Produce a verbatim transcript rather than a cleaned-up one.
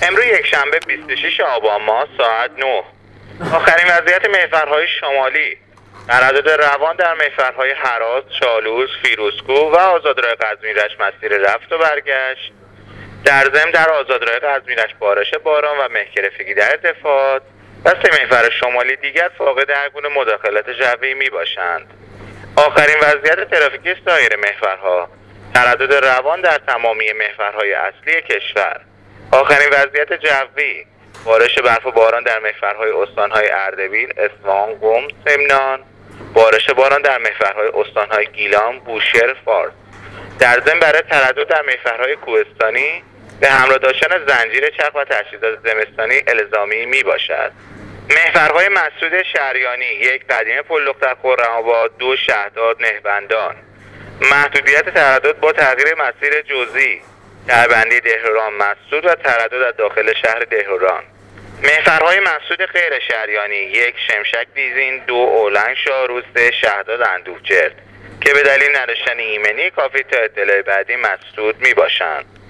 امروز یک شنبه بیست و شش آبان ماه ساعت نه. آخرین وضعیت محورهای شمالی: تردد روان در محورهای هراس، چالوس، فیروزکوه و آزادراه قزوین-رشت مسیر رفت و برگشت. در ضمن در آزادراه قزوین-رشت بارش باران و مه گرفتگی در ارتفاعات و سه محور شمالی دیگر فاقد هر گونه مداخلت جوی می باشند. آخرین وضعیت ترافیکی سایر محورها: تردد روان در تمامی محورهای اصلی کشور. آخرین وضعیت جوی: بارش برف و باران در محورهای استانهای اردبیل، اصفهان، قم، سمنان. بارش باران در محورهای استانهای گیلان، بوشهر، فارس. در ضمن برای تردد در محورهای کوهستانی به همراه داشتن زنجیر چرخ و تجهیزات زمستانی الزامی می باشد. محورهای مسدود شهریانی: یک قدیم پل دختر خرم‌آباد، دو شهداد نهبندان. محدودیت تردد با تغییر مسیر جزئی: دربندی دهران مسدود و تردد از داخل شهر دهران. محورهای مسدود غیر شهریانی: یک شمشک دیزین، دو اولنگ شاهروز، سه شهداد اندوهجرد که به دلیل نداشتن ایمنی کافی تا اطلاع بعدی مسدود می باشند.